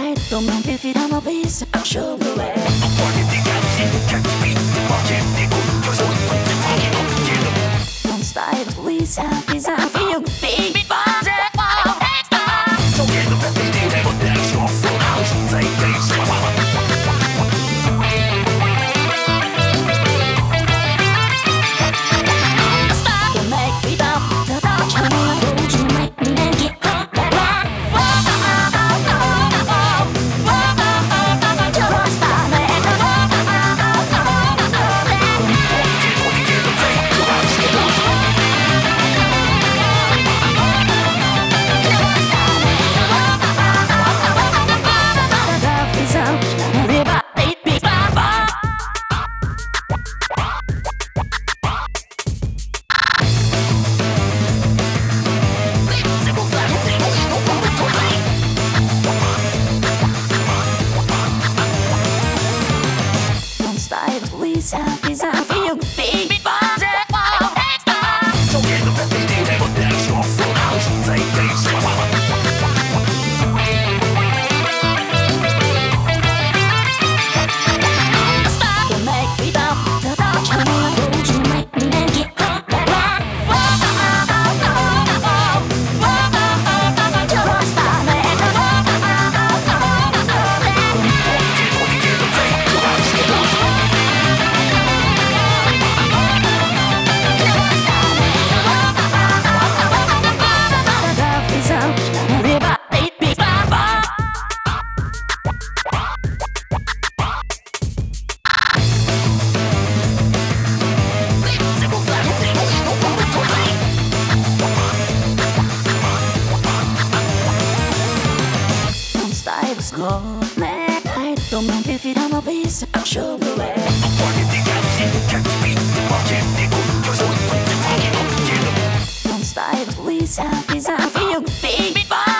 Don't make me feel I'm a piece of show me way. Don't style, please, happy, I feel big. Please, happy, I feel big. Go, man, I don't know if I'm a piece of show me way. Don't style, please, happy, I feel big.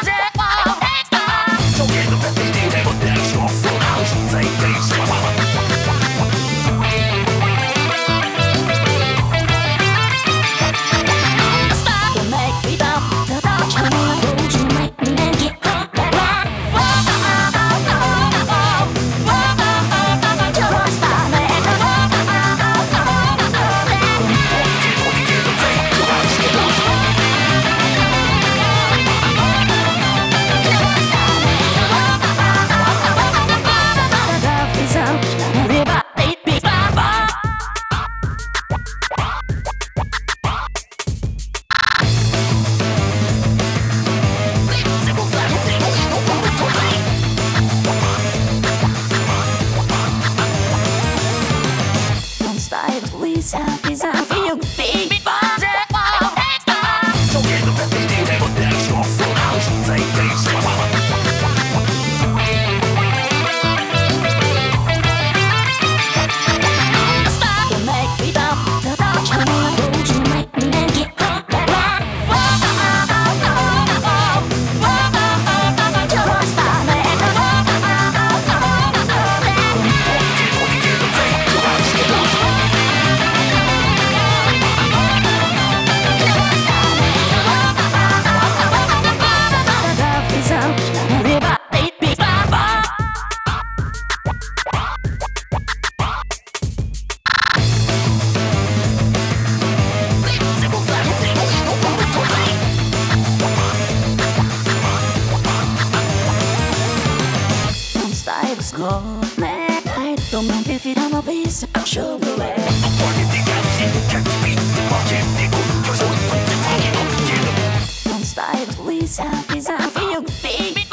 Please, happy, I feel big. Go, man, I don't know if I'm a piece of show me way. Don't style, please, happy, I feel big.